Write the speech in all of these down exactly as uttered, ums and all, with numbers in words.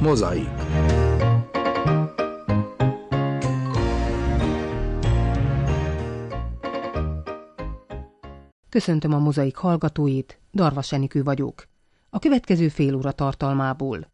Mozaik. Köszöntöm a Mozaik hallgatóit, Darvas Enikő vagyok. A következő fél óra tartalmából.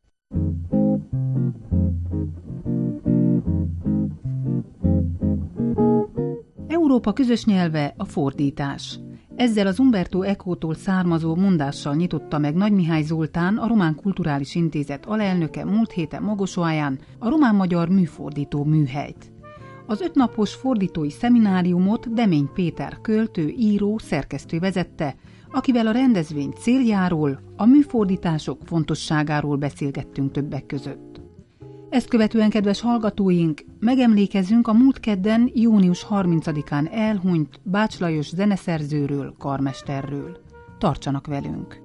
Európa közös nyelve a fordítás. Ezzel az Umberto Eco-tól származó mondással nyitotta meg Nagy Mihály Zoltán, a Román Kulturális Intézet alelnöke múlt héten Mogosoáján a román-magyar műfordító műhelyt. Az ötnapos fordítói szemináriumot Demény Péter költő, író, szerkesztő vezette, akivel a rendezvény céljáról, a műfordítások fontosságáról beszélgettünk többek között. Ezt követően, kedves hallgatóink, megemlékezzünk a múlt kedden, június harmincadikán elhunyt Bács Lajos zeneszerzőről, karmesterről. Tartsanak velünk!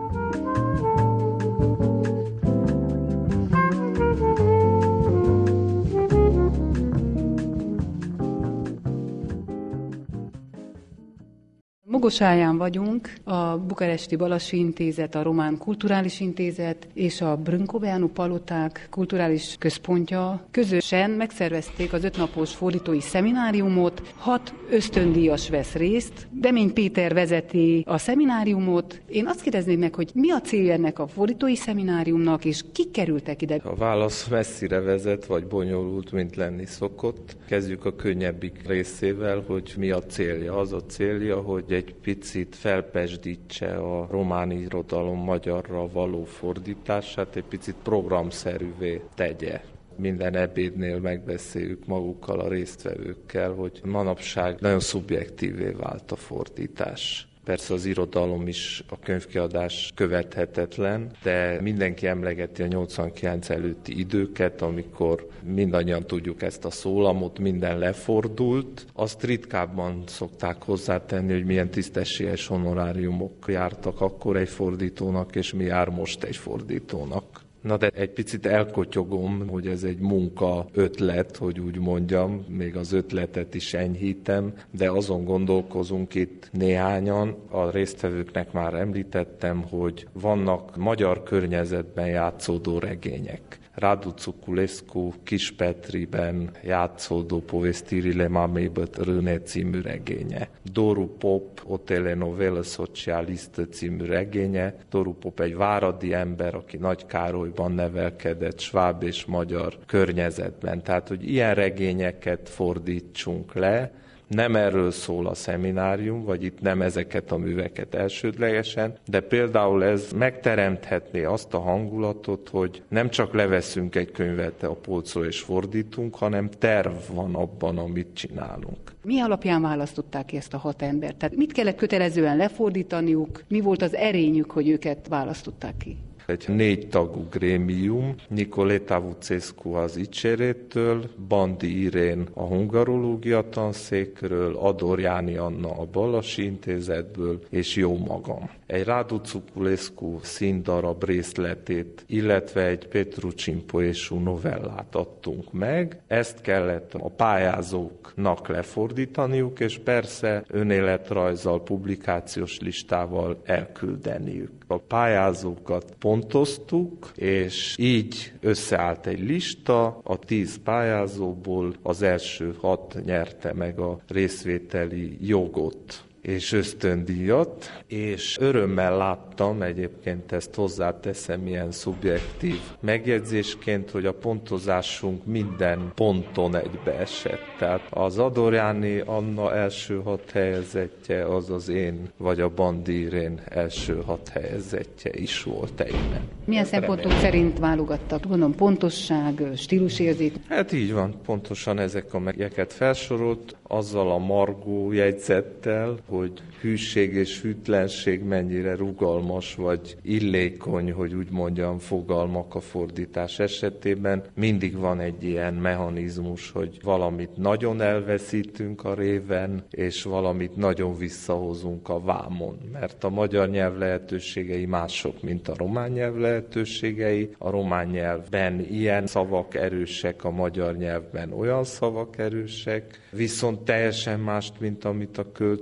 Mogosáján vagyunk, a Bukaresti Balassi Intézet, a Román Kulturális Intézet és a Brâncoveanu Paloták Kulturális Központja közösen megszervezték az ötnapos fordítói szemináriumot. Hat ösztöndíjas vesz részt. Demény Péter vezeti a szemináriumot. Én azt kérdezném meg, hogy mi a célja ennek a fordítói szemináriumnak, és kik kerültek ide? A válasz messzire vezet, vagy bonyolult, mint lenni szokott. Kezdjük a könnyebbik részével, hogy mi a célja. Az a célja, hogy egy picit felpesdítse a román irodalom magyarra való fordítását, egy picit programszerűvé tegye. Minden ebédnél megbeszéljük magukkal, a résztvevőkkel, hogy manapság nagyon szubjektívé vált a fordítás. Persze az irodalom is, a könyvkiadás követhetetlen, de mindenki emlegeti a nyolcvankilenc előtti időket, amikor mindannyian tudjuk ezt a szólamot, minden lefordult. Azt ritkábban szokták hozzátenni, hogy milyen tisztességes honoráriumok jártak akkor egy fordítónak, és mi jár most egy fordítónak. Na de egy picit elkotyogom, hogy ez egy munka ötlet, hogy úgy mondjam, még az ötletet is enyhítem, de azon gondolkozunk itt néhányan, a résztvevőknek már említettem, hogy vannak magyar környezetben játszódó regények. Radu Cuculescu Kispetriben játszódó Povestirile mamei bătrâne című regénye. Doru Pop O telenovela socialistă című regénye. Doru Pop egy váradi ember, aki Nagykárolyban nevelkedett, sváb és magyar környezetben. Tehát, hogy ilyen regényeket fordítsunk le. Nem erről szól a szeminárium, vagy itt nem ezeket a műveket elsődlegesen, de például ez megteremthetné azt a hangulatot, hogy nem csak leveszünk egy könyvet a polcról és fordítunk, hanem terv van abban, amit csinálunk. Mi alapján választották ki ezt a hat embert? Tehát mit kellett kötelezően lefordítaniuk? Mi volt az erényük, hogy őket választották ki? Egy négy tagú grémium, Nicoleta Vucescu az Icserétől, Bandi Irén a hungarológia tanszékről, Ador Jáni Anna a Balassi Intézetből, és jó magam. Egy Radu Cuculescu színdarab részletét, illetve egy Petrucsin poésú novellát adtunk meg. Ezt kellett a pályázóknak lefordítaniuk, és persze önéletrajzzal, publikációs listával elküldeniük. A pályázókat pontoztuk, és így összeállt egy lista, a tíz pályázóból az első hat nyerte meg a részvételi jogot és ösztöndíjat, és örömmel láttam, egyébként ezt hozzáteszem ilyen szubjektív megjegyzésként, hogy a pontozásunk minden ponton egybeesett. Tehát az Ador Jáni Anna első hat helyezettje, az az én, vagy a Bandi Irén első hat helyezettje is volt egyben. Milyen szempontok szerint válogattak? Gondolom pontosság, stílusérzék? Hát így van, pontosan ezek a megyeket felsorolt, azzal a margó jegyzettel, hogy hűség és hűtlenség mennyire rugalmas vagy illékony, hogy úgy mondjam, fogalmak a fordítás esetében. Mindig van egy ilyen mechanizmus, hogy valamit nagyon elveszítünk a réven, és valamit nagyon visszahozunk a vámon. Mert a magyar nyelv lehetőségei mások, mint a román nyelv lehetőségei. A román nyelvben ilyen szavak erősek, a magyar nyelvben olyan szavak erősek, viszont teljesen mást, mint amit a költő vagy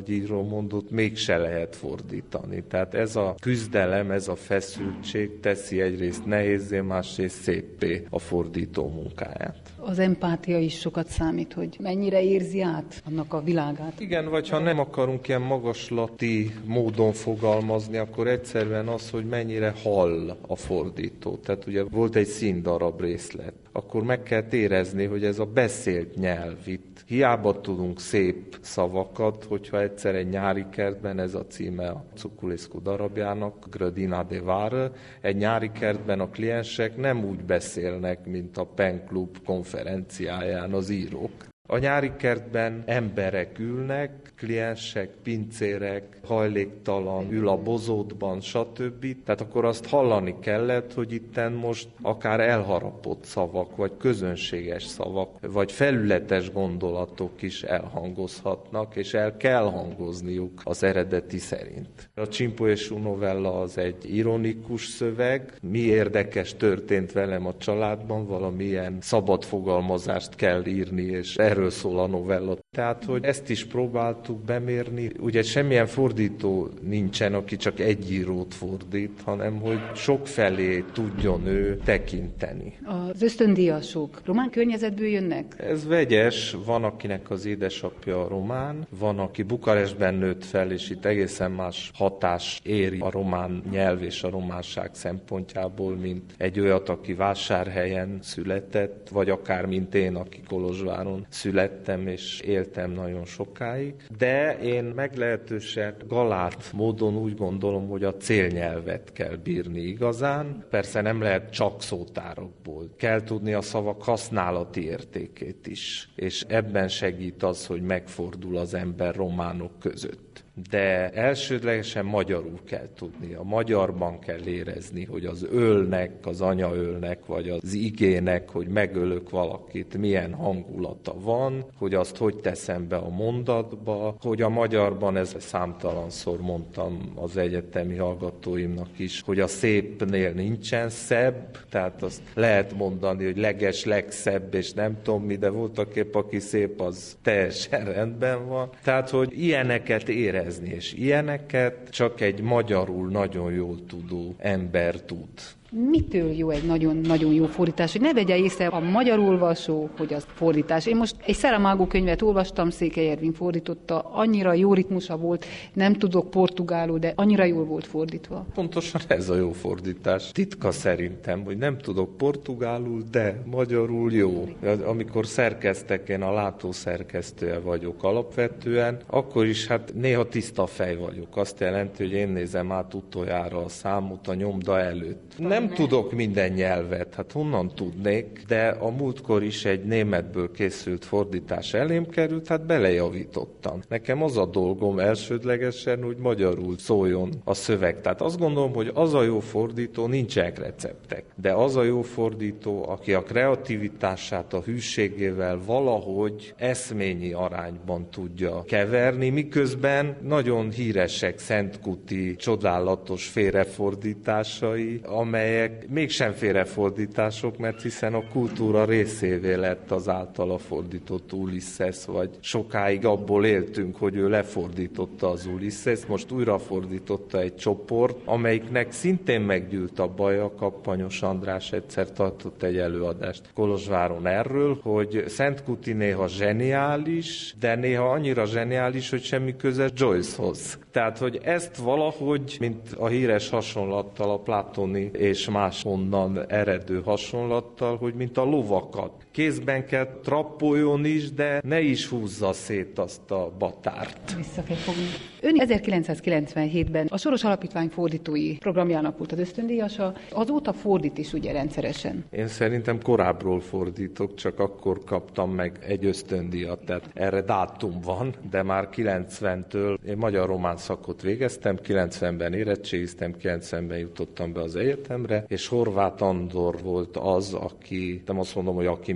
nagy író mondott, mégse lehet fordítani. Tehát ez a küzdelem, ez a feszültség teszi egyrészt nehézzé, másrészt széppé a fordító munkáját. Az empátia is sokat számít, hogy mennyire érzi át annak a világát. Igen, vagy ha nem akarunk ilyen magaslati módon fogalmazni, akkor egyszerűen az, hogy mennyire hall a fordító. Tehát ugye volt egy színdarab részlet. Akkor meg kell érezni, hogy ez a beszélt nyelv itt. Hiába tudunk szép szavakat, hogyha egyszer egy nyári kertben, ez a címe a Tsukulescu darabjának, Grădina de Vară, egy nyári kertben a kliensek nem úgy beszélnek, mint a Pen Club konferenciáján az írók. A nyári kertben emberek ülnek, kliensek, pincérek, hajléktalan, ül a bozótban, stb. Tehát akkor azt hallani kellett, hogy itten most akár elharapott szavak, vagy közönséges szavak, vagy felületes gondolatok is elhangozhatnak, és el kell hangozniuk az eredeti szerint. A Csimpoescu novella az egy ironikus szöveg, mi érdekes történt velem a családban, valamilyen szabad fogalmazást kell írni, és erről szól a novella. Tehát, hogy ezt is próbáltuk bemérni. Ugye semmilyen fordító nincsen, aki csak egy írót fordít, hanem hogy sokfelé tudjon ő tekinteni. Az ösztöndíjasok román környezetből jönnek? Ez vegyes, van akinek az édesapja román, van aki Bukarestben nőtt fel, és itt egészen más hatás éri a román nyelv és a románság szempontjából, mint egy olyat, aki Vásárhelyen született, vagy akár mint én, aki Kolozsváron születtem és éltem nagyon sokáig. De én meglehetősen galát módon úgy gondolom, hogy a célnyelvet kell bírni igazán. Persze nem lehet csak szótárokból. Kell tudni a szavak használati értékét is. És ebben segít az, hogy megfordul az ember románok között. De elsődlegesen magyarul kell tudni. A magyarban kell érezni, hogy az ölnek, az anyaölnek, vagy az igének, hogy megölök valakit, milyen hangulata van, hogy azt hogy teszem be a mondatba, hogy a magyarban, ez számtalanszor mondtam az egyetemi hallgatóimnak is, hogy a szépnél nincsen szebb, tehát azt lehet mondani, hogy leges, legszebb, és nem tudom mi, de voltaképp, aki szép, az teljesen rendben van. Tehát, hogy ilyeneket érezni, és ilyeneket csak egy magyarul nagyon jól tudó ember tud. Mitől jó egy nagyon-nagyon jó fordítás? Hogy ne vegye észre a magyar olvasó, hogy az fordítás. Én most egy Saramago könyvet olvastam, Székely Ervin fordította, annyira jó ritmusa volt, nem tudok portugálul, de annyira jól volt fordítva. Pontosan ez a jó fordítás. Titka szerintem, hogy nem tudok portugálul, de magyarul jó. Amikor szerkeztek, én a látószerkesztője vagyok alapvetően, akkor is hát néha tiszta fej vagyok. Azt jelenti, hogy én nézem át utoljára a számot a nyomda előtt. Nem tudok minden nyelvet, hát honnan tudnék, de a múltkor is egy németből készült fordítás elém került, hát belejavítottam. Nekem az a dolgom elsődlegesen, hogy magyarul szóljon a szöveg. Tehát azt gondolom, hogy az a jó fordító, nincsenek receptek, de az a jó fordító, aki a kreativitását a hűségével valahogy eszményi arányban tudja keverni, miközben nagyon híresek Szentkuti csodálatos félrefordításai, amelyek mégsem félrefordítások, mert hiszen a kultúra részévé lett az általa fordított Ulysses, vagy sokáig abból éltünk, hogy ő lefordította az Ulysses, most újra fordította egy csoport, amelyiknek szintén meggyűlt a baja. Kappanyos András egyszer tartott egy előadást Kolozsváron erről, hogy Szentkuti néha zseniális, de néha annyira zseniális, hogy semmi köze Joycehoz. Tehát, hogy ezt valahogy, mint a híres hasonlattal, a platoni és máshonnan eredő hasonlattal, hogy mint a lovakat. Kézben kell trappoljon is, de ne is húzza szét azt a batárt. Vissza kell fogni. Ön ezerkilencszázkilencvenhétben a Soros Alapítvány fordítói programjának volt az ösztöndíjasa, azóta fordít is ugye rendszeresen. Én szerintem korábbról fordítok, csak akkor kaptam meg egy ösztöndíjat, tehát erre dátum van, de már kilencventől én magyar-román szakot végeztem, kilencvenben érettségiztem, kilencvenben jutottam be az egyetemre, és Horváth Andor volt az, aki, nem azt mondom, hogy aki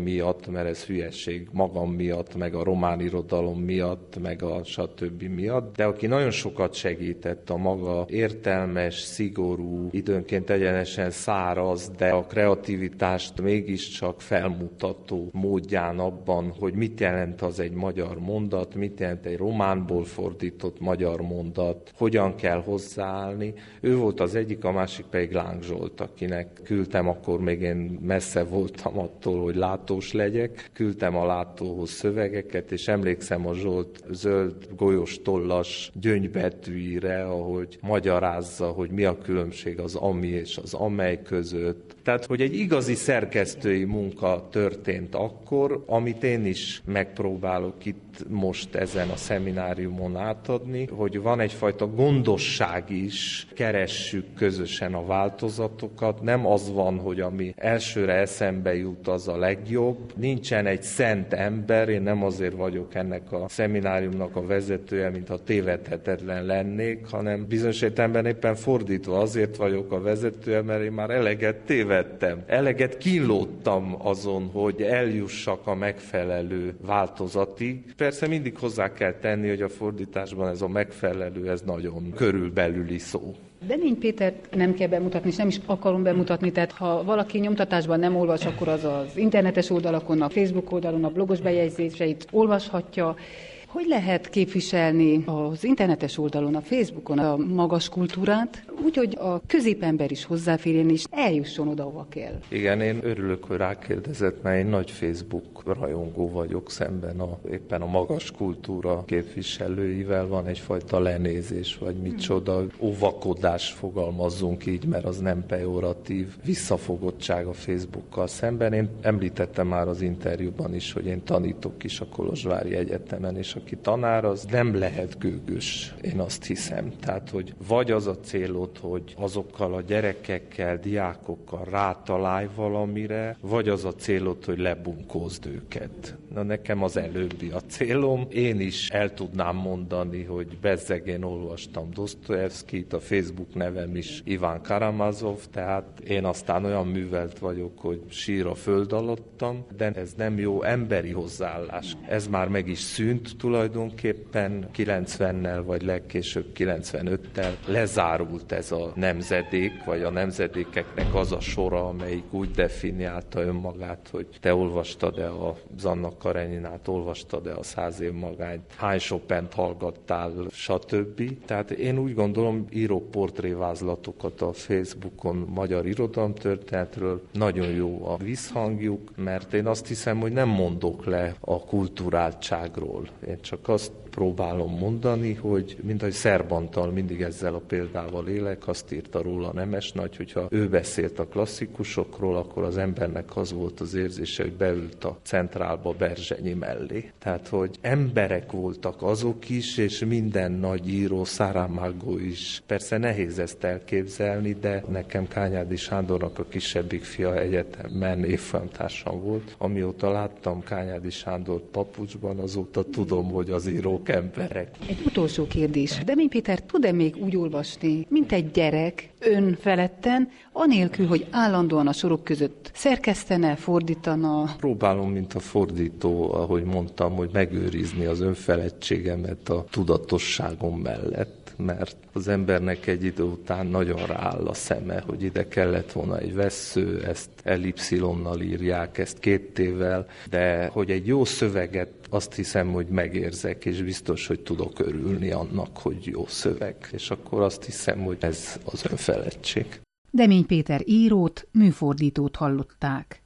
miatt, mert ez hülyeség magam miatt, meg a román irodalom miatt, meg a stb. Miatt, de aki nagyon sokat segített a maga értelmes, szigorú, időnként egyenesen száraz, de a kreativitást mégiscsak felmutató módján abban, hogy mit jelent az egy magyar mondat, mit jelent egy románból fordított magyar mondat, hogyan kell hozzáállni. Ő volt az egyik, a másik pedig Láng Zsolt, akinek küldtem, akkor még én messze voltam attól, hogy látós legyek, küldtem a látóhoz szövegeket, és emlékszem a Zsolt zöld golyós tollas gyöngybetűire, ahogy magyarázza, hogy mi a különbség az ami és az amely között. Tehát, hogy egy igazi szerkesztői munka történt akkor, amit én is megpróbálok itt most ezen a szemináriumon átadni, hogy van egyfajta gondosság is, keressük közösen a változatokat, nem az van, hogy ami elsőre eszembe jut, az a legjobb. Nincsen egy szent ember, én nem azért vagyok ennek a szemináriumnak a vezetője, mint ha tévedhetetlen lennék, hanem bizonyos értelemben éppen fordítva azért vagyok a vezetője, mert én már eleget tévedtem. Eleget kínlódtam azon, hogy eljussak a megfelelő változatig. Persze mindig hozzá kell tenni, hogy a fordításban ez a megfelelő, ez nagyon körülbelüli szó. Demény Pétert nem kell bemutatni, és nem is akarom bemutatni, tehát ha valaki nyomtatásban nem olvas, akkor az az internetes oldalakon, a Facebook oldalon a blogos bejegyzéseit olvashatja. Hogy lehet képviselni az internetes oldalon, a Facebookon a magas kultúrát, úgy, hogy a középember is hozzáférjen és eljusson oda, hova kell? Igen, én örülök, hogy rákérdezett, mert én nagy Facebook rajongó vagyok szemben a, éppen a magas kultúra képviselőivel. Van egyfajta lenézés, vagy micsoda óvakodás, fogalmazzunk így, mert az nem pejoratív visszafogottság a Facebookkal szemben. Én említettem már az interjúban is, hogy én tanítok is a Kolozsvári Egyetemen, és aki tanár, az nem lehet gőgös, én azt hiszem. Tehát, hogy vagy az a célod, hogy azokkal a gyerekekkel, diákokkal rátalálj valamire, vagy az a célod, hogy lebunkózd őket. Na nekem az előbbi a célom. Én is el tudnám mondani, hogy bezzeg én olvastam Dosztojevszkijt, a Facebook nevem is Iván Karamazov, tehát én aztán olyan művelt vagyok, hogy sír a föld alattam, de ez nem jó emberi hozzáállás. Ez már meg is szűnt tulajdonképpen kilencvennel, vagy legkésőbb kilencvenöttel lezárult ez a nemzedék, vagy a nemzedékeknek az a sora, amelyik úgy definiálta önmagát, hogy te olvastad-e a Anna Kareninát, olvastad-e a Száz év magányt, hány Chopint hallgattál, stb. Tehát én úgy gondolom, írok portrévázlatokat a Facebookon magyar irodalomtörténetről, nagyon jó a visszhangjuk, mert én azt hiszem, hogy nem mondok le a kulturáltságról. Én csak azt próbálom mondani, hogy mint ahogy Szerbantal mindig ezzel a példával élek, azt írta róla Nemes Nagy, hogyha ő beszélt a klasszikusokról, akkor az embernek az volt az érzése, hogy beült a centrálba Berzsenyi mellé. Tehát, hogy emberek voltak azok is, és minden nagy író, Saramago is. Persze nehéz ezt elképzelni, de nekem Kányádi Sándornak a kisebbik fia egyetemen évfolyamtársam volt. Amióta láttam Kányádi Sándort papucsban, azóta tudom, hogy az író emberek. Egy utolsó kérdés. Demény Péter tud-e még úgy olvasni, mint egy gyerek, önfeledten, anélkül, hogy állandóan a sorok között szerkesztene, fordítana? Próbálom, mint a fordító, ahogy mondtam, hogy megőrizni az önfeledtségemet a tudatosságom mellett, mert az embernek egy idő után nagyon rááll a szeme, hogy ide kellett volna egy vessző, ezt ellipszilonnal írják, ezt két tével, de hogy egy jó szöveget azt hiszem, hogy megérzek, és biztos, hogy tudok örülni annak, hogy jó szöveg. És akkor azt hiszem, hogy ez az önfeledtség. Demény Péter írót, műfordítót hallották.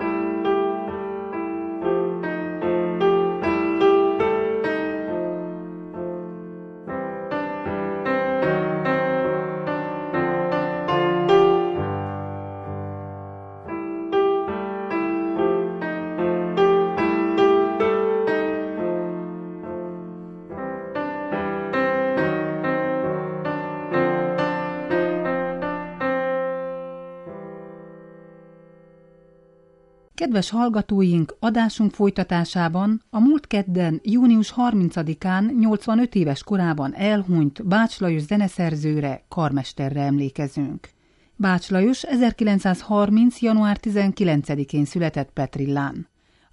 Kedves hallgatóink, adásunk folytatásában a múlt kedden, június harmincadikán nyolcvanöt éves korában elhunyt Bács Lajos zeneszerzőre, karmesterre emlékezünk. Bács Lajos ezerkilencszázharminc. január tizenkilencedikén született Petrillán.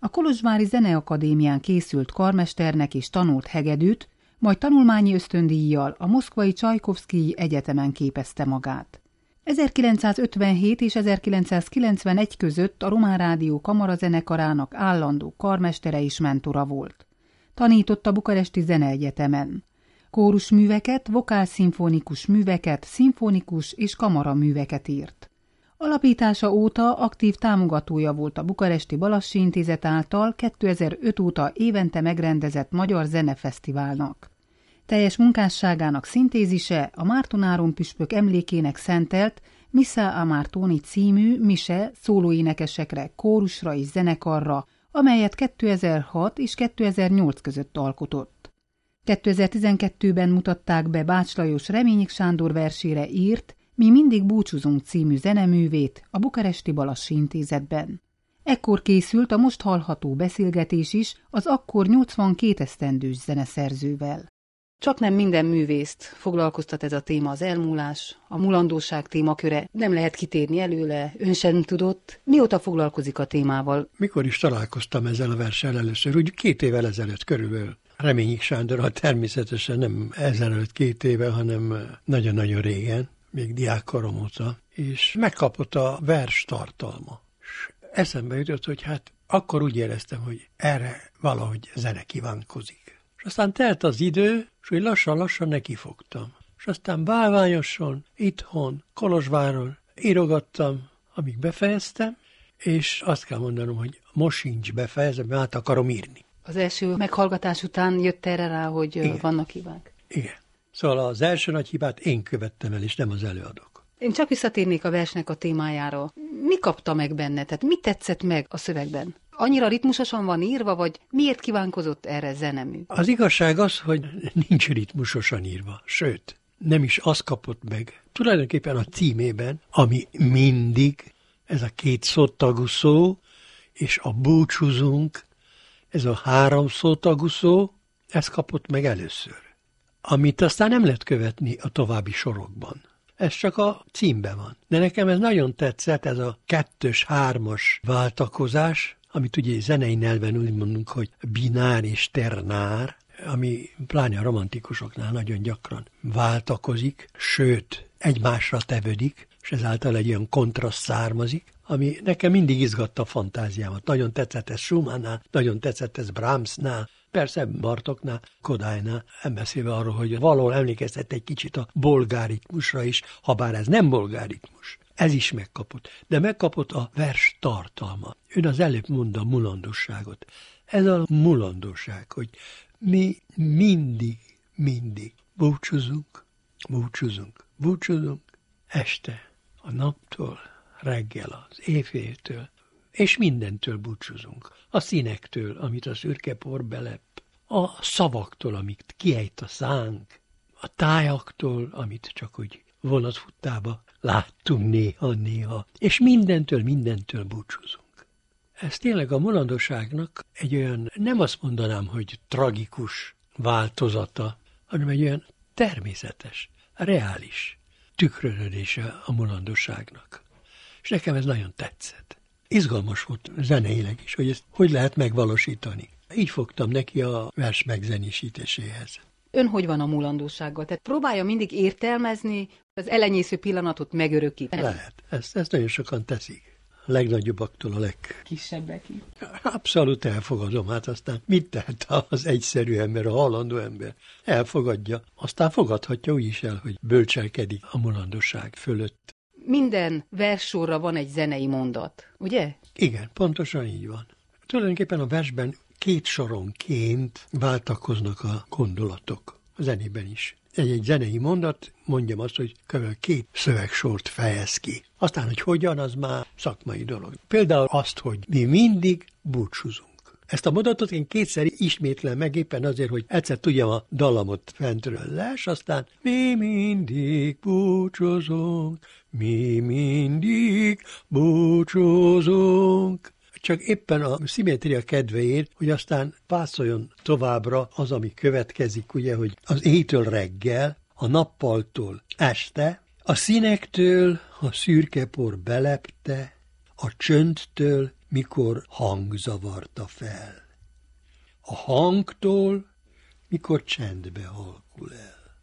A Kolozsvári Zeneakadémián készült karmesternek és tanult hegedűt, majd tanulmányi ösztöndíjjal a moszkvai Csajkovszkij Egyetemen képezte magát. ezerkilencszázötvenhét és ezerkilencszázkilencvenegy között a Román Rádió Kamarazenekarának állandó karmestere és mentora volt. Tanított a Bukaresti Zeneegyetemen. Kórusműveket, vokálszimfonikus műveket, szimfonikus és kamaraműveket írt. Alapítása óta aktív támogatója volt a Bukaresti Balassi Intézet által kétezer-öt óta évente megrendezett Magyar Zenefesztiválnak. Teljes munkásságának szintézise a Márton püspök emlékének szentelt Missa a Martoni című mise szólóénekesekre, kórusra és zenekarra, amelyet kétezer-hat és kétezer-nyolc között alkotott. kétezer-tizenkettőben mutatták be Bács Lajos Reményik Sándor versére írt Mi mindig búcsúzunk című zeneművét a Bukaresti Balassi Intézetben. Ekkor készült a most hallható beszélgetés is az akkor nyolcvankét esztendős zeneszerzővel. Csaknem minden művészt foglalkoztat ez a téma, az elmúlás, a mulandóság témaköre. Nem lehet kitérni előle, ön sem tudott. Mióta foglalkozik a témával? Mikor is találkoztam ezzel a verssel először? Úgy két évvel ezelőtt körülbelül. Reményik Sándorral természetesen nem ezelőtt két éve, hanem nagyon-nagyon régen, még diákkorom óta, és megkapott a vers tartalma. És eszembe jutott, hogy hát akkor úgy éreztem, hogy erre valahogy zene kívánkozik. És aztán telt az idő, és hogy lassan-lassan nekifogtam. És aztán bálványosan, itthon, Kolozsváron írogattam, amíg befejeztem, és azt kell mondanom, hogy most sincs befejezve, mert át akarom írni. Az első meghallgatás után jött erre rá, hogy Igen. vannak hibák? Igen. Szóval az első nagy hibát én követtem el, és nem az előadók. Én csak visszatérnék a versnek a témájára. Mi kapta meg benne? Tehát mi tetszett meg a szövegben? Annyira ritmusosan van írva, vagy miért kívánkozott erre zenemű? Az igazság az, hogy nincs ritmusosan írva, sőt, nem is az kapott meg. Tulajdonképpen a címében, ami mindig, ez a két szótagú szó, és a búcsúzunk, ez a három szótagú szó, ez kapott meg először. Amit aztán nem lehet követni a további sorokban. Ez csak a címben van. De nekem ez nagyon tetszett, ez a kettős, hármas váltakozás, amit ugye zenei nyelven úgy mondunk, hogy binár és ternár, ami pláne a romantikusoknál nagyon gyakran váltakozik, sőt, egymásra tevődik, és ezáltal egy olyan kontraszt származik, ami nekem mindig izgatta a fantáziámat. Nagyon tetszett ez Schumannnál, nagyon tetszett ez Brahmsnál, persze Bartóknál, Kodálynál, nem beszélve arról, hogy valahol emlékeztet egy kicsit a bolgáritmusra is, ha bár ez nem bolgáritmus. Ez is megkapott, de megkapott a vers tartalma. Ön az előbb mondta a mulandóságot. Ez a mulandóság, hogy mi mindig, mindig búcsúzunk, búcsúzunk, búcsúzunk, este, a naptól, reggel, az éjféltől, és mindentől búcsúzunk. A színektől, amit a szürke por belep, a szavaktól, amit kiejt a szánk, a tájaktól, amit csak úgy vonatfuttába láttunk néha-néha, és mindentől, mindentől búcsúzunk. Ez tényleg a mulandóságnak egy olyan, nem azt mondanám, hogy tragikus változata, hanem egy olyan természetes, reális tükröződése a mulandóságnak. És nekem ez nagyon tetszett. Izgalmas volt zeneileg is, hogy ezt hogy lehet megvalósítani. Így fogtam neki a vers megzenésítéséhez. Ön hogy van a mulandósággal? Tehát próbálja mindig értelmezni, az elenyésző pillanatot megörökíteni. Lehet. Ezt, ezt nagyon sokan teszik. A legnagyobbaktól a legkisebbekig. Abszolút elfogadom. Hát aztán mit tehet az egyszerű ember, a halandó ember? Elfogadja. Aztán fogadhatja úgy is el, hogy bölcselkedik a mulandóság fölött. Minden verssorra van egy zenei mondat, ugye? Igen, pontosan így van. Tulajdonképpen a versben két soronként váltakoznak a gondolatok, a zenében is. Egy-egy zenei mondat, mondjam azt, hogy kb. két szövegsort fejez ki. Aztán, hogy hogyan, az már szakmai dolog. Például azt, hogy mi mindig búcsúzunk. Ezt a mondatot én kétszer ismétlem meg éppen azért, hogy egyszer tudjam a dallamot fentről les, aztán mi mindig búcsúzunk, mi mindig búcsúzunk. Csak éppen a szimmetria kedvéért, hogy aztán pászoljon továbbra az, ami következik, ugye, hogy az éjtől reggel, a nappaltól este, a színektől a szürke por belepte, a csöndtől mikor hang zavarta fel. A hangtól mikor csendbe halkul el.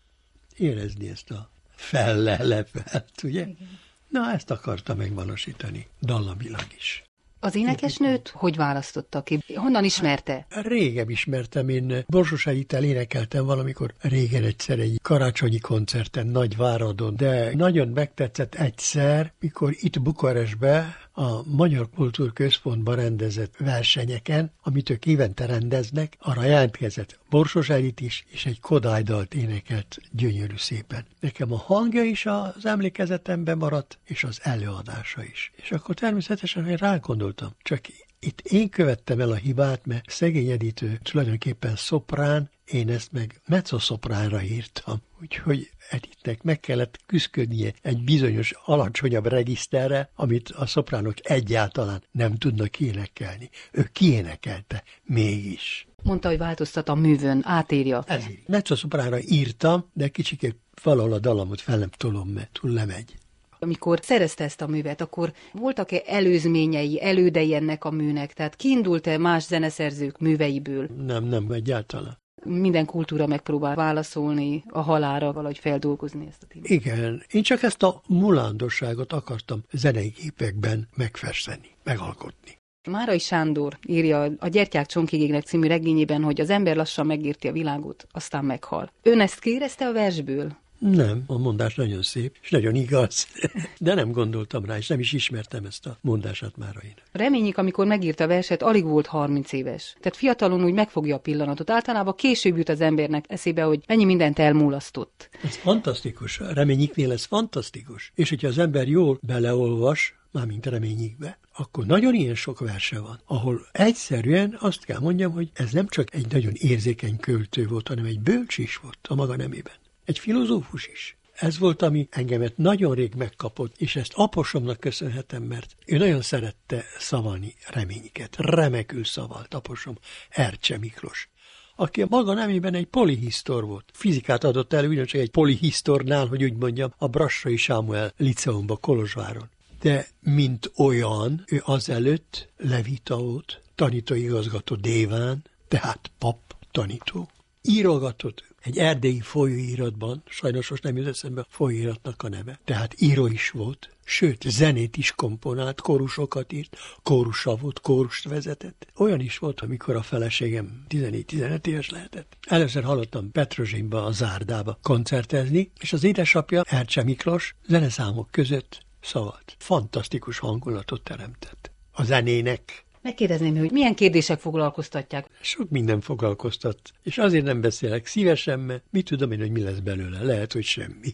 Érezni ezt a fellelepelt, ugye? Igen. Na, ezt akarta megvalósítani dallamilag is. Az énekesnőt hogy választotta ki? Honnan ismerte? Régebb ismertem, én Borsós Editel énekeltem valamikor régen egyszer egy karácsonyi koncerten Nagyváradon, de nagyon megtetszett egyszer, mikor itt Bukarestben a Magyar Kultúrközpontban rendezett versenyeken, amit ők évente rendeznek, arra jelentkezett Borsós Edit is, és egy Kodály-dalt énekelt gyönyörű szépen. Nekem a hangja is az emlékezetemben maradt, és az előadása is. És akkor természetesen én rágondoltam, csak itt én követtem el a hibát, mert szegény Editő tulajdonképpen szoprán, én ezt meg mezzoszopránra írtam. Úgyhogy Editnek meg kellett küszködnie egy bizonyos alacsonyabb regiszterre, amit a szopránok egyáltalán nem tudnak énekelni. Ő kiénekelte mégis. Mondta, hogy változtat a művön, átírja. Ezért. Mezzoszopránra írtam, de kicsikét valahol a dalamot fel nem tolom, mert túl lemegy. Amikor szerezte ezt a művet, akkor voltak-e előzményei, elődei ennek a műnek? Tehát kiindult-e más zeneszerzők műveiből? Nem, nem, egyáltalán. Minden kultúra megpróbál válaszolni a halálra, valahogy feldolgozni ezt a témát. Igen, én csak ezt a mulandosságot akartam zenei képekben megfesteni, megalkotni. Márai Sándor írja a Gyertyák csonkigének című regényében, hogy az ember lassan megérti a világot, aztán meghal. Ön ezt kiérezte a versből? Nem, a mondás nagyon szép, és nagyon igaz, de nem gondoltam rá, és nem is ismertem ezt a mondását Márainak. Reményik, amikor megírta a verset, alig volt harminc éves. Tehát fiatalon úgy megfogja a pillanatot. Általában később jut az embernek eszébe, hogy mennyi mindent elmúlasztott. Ez fantasztikus, Reményiknél ez fantasztikus. És hogyha az ember jól beleolvas, mármint Reményikbe, akkor nagyon ilyen sok verse van, ahol egyszerűen azt kell mondjam, hogy ez nem csak egy nagyon érzékeny költő volt, hanem egy bölcs is volt a maga nemében. Egy filozófus is. Ez volt, ami engemet nagyon rég megkapott, és ezt aposomnak köszönhetem, mert ő nagyon szerette szavalni Reményiket. Remekül szavalt aposom, Ercse Miklós, aki a maga nemében egy polihisztor volt. Fizikát adott elő, ugyancsak egy polihisztornál, hogy úgy mondjam, a Brassai Sámuel Liceumba, Kolozsváron. De mint olyan, ő azelőtt levita volt, tanítóigazgató déván, tehát pap, tanító. Írogatott egy erdélyi folyóiratban, sajnos most nem jut eszembe a folyóiratnak a neve, tehát író is volt, sőt, zenét is komponált, kórusokat írt, kórusa volt, kórust vezetett. Olyan is volt, amikor a feleségem tizennégy-tizenöt éves lehetett. Először hallottam Petrozsénba, a Zárdába koncertezni, és az édesapja, Ercse Miklós, zeneszámok között szavalt. Fantasztikus hangulatot teremtett a zenének. Megkérdezném, hogy milyen kérdések foglalkoztatják? Sok minden foglalkoztat, és azért nem beszélek szívesen, mert mit tudom én, hogy mi lesz belőle. Lehet, hogy semmi.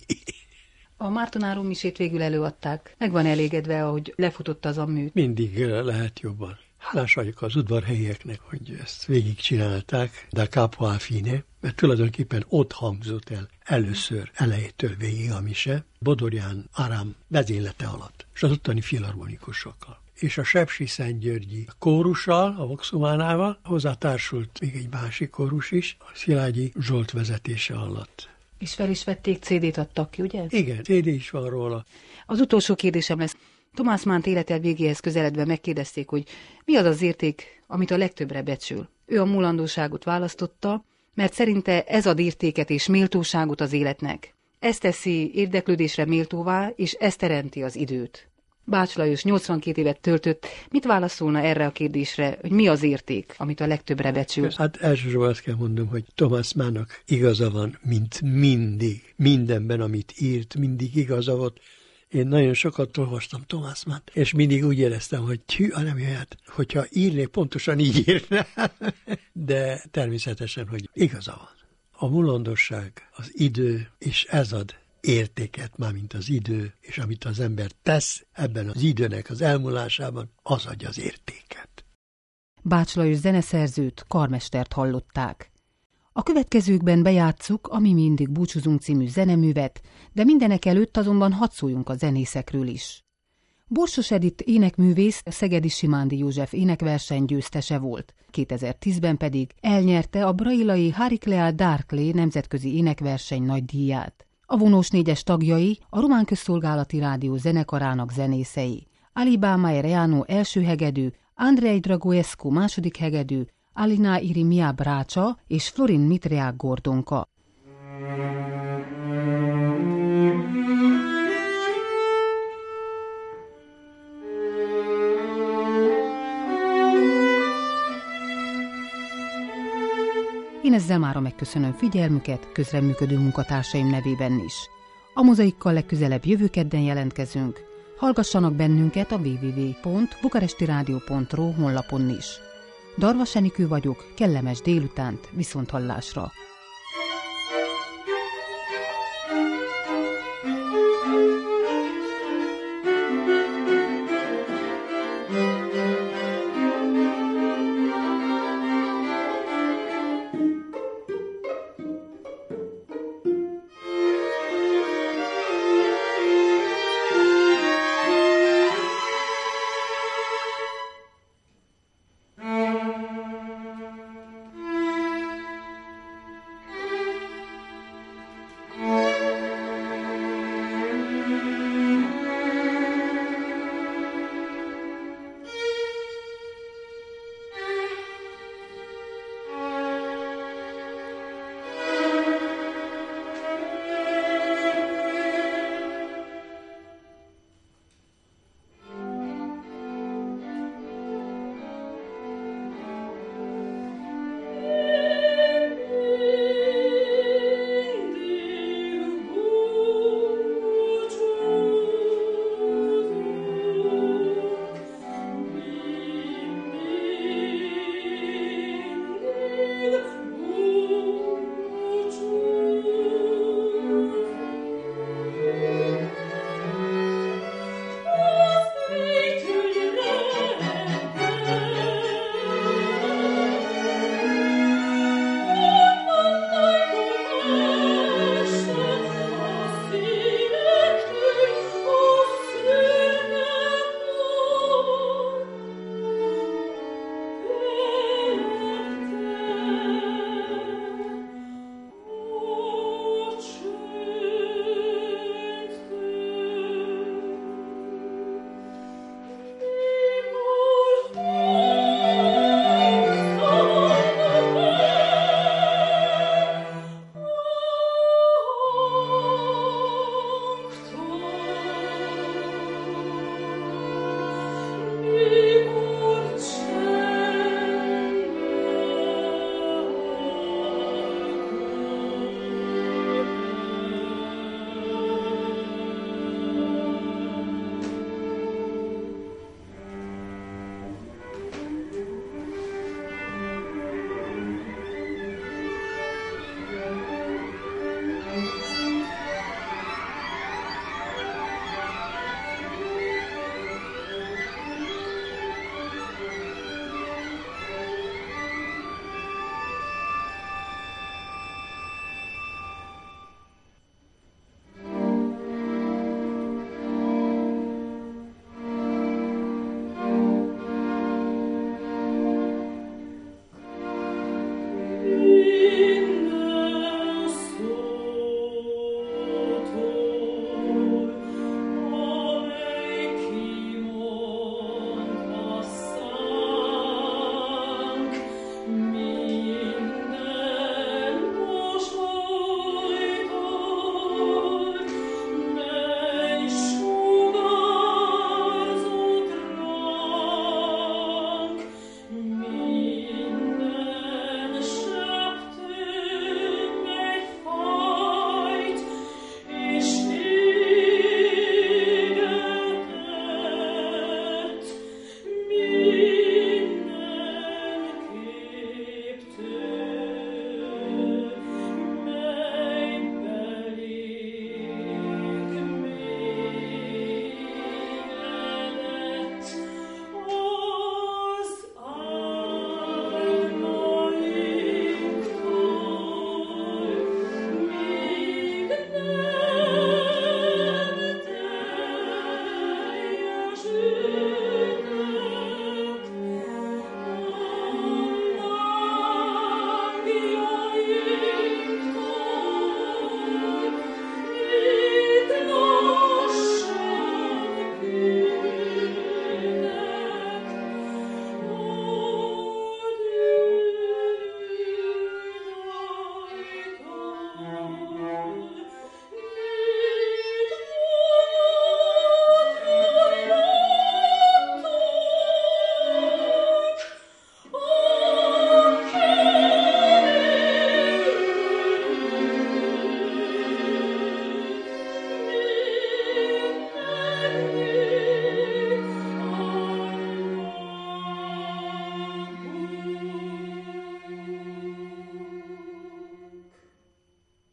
A Mártonáró misét végül előadták. Meg van elégedve, ahogy lefutott az a mű. Mindig lehet jobban. Hálás vagyok az udvarhelyieknek, hogy ezt végigcsinálták, de capo alla fine, mert tulajdonképpen ott hangzott el először elejétől végig a mise, Bodorján Árám vezénylete alatt, és az ottani filharmonikusokkal. És a Sepsiszentgyörgyi kórussal, a Voxhumánával hozzátársult még egy másik kórus is, a Szilágyi Zsolt vezetése alatt. És fel is vették, cé dét adtak ki, ugye? Igen, cé dé is van róla. Az utolsó kérdésem lesz. Thomas Mann életel végéhez közeledve megkérdezték, hogy mi az az érték, amit a legtöbbre becsül. Ő a mulandóságot választotta, mert szerinte ez ad értéket és méltóságot az életnek. Ez teszi érdeklődésre méltóvá, és ez teremti az időt. Bács Lajos nyolcvankét évet töltött. Mit válaszolna erre a kérdésre, hogy mi az érték, amit a legtöbbre becsül? Hát elsősorban azt kell mondom, hogy Thomas Mannnak igaza van, mint mindig. Mindenben, amit írt, mindig igaza volt. Én nagyon sokat olvastam Thomas Mannt, és mindig úgy éreztem, hogy hű, a nem jöhet, hogyha írnék, pontosan így írná. De természetesen, hogy igaza van. A mulandosság, az idő, és ez ad értéket, mármint az idő, és amit az ember tesz ebben az időnek az elmúlásában, az adja az értéket. Bács Lajos zeneszerzőt, karmestert hallották. A következőkben bejátsszuk a Mi mindig búcsúzunk című zeneművet, de mindenek előtt azonban hadd szóljunk a zenészekről is. Borsós Edit énekművész Szegedi Simándi József énekverseny győztese volt, kétezer-tízben pedig elnyerte a braillai Hariclea Darkley nemzetközi énekverseny nagy díját. A vonós négyes tagjai a Román Közszolgálati Rádió zenekarának zenészei: Alibá Maireanu első hegedű, Andrei Dragoescu második hegedű, Alina Irimia Brácsa és Florin Mitriák Gordonka. Én ezzel mára megköszönöm figyelmüket, közreműködő munkatársaim nevében is. A Mozaikkal legközelebb jövő kedden jelentkezünk. Hallgassanak bennünket a double-u double-u double-u pont bukarestiradio pont ro honlapon is. Darvas Enikő vagyok, kellemes délutánt, viszonthallásra!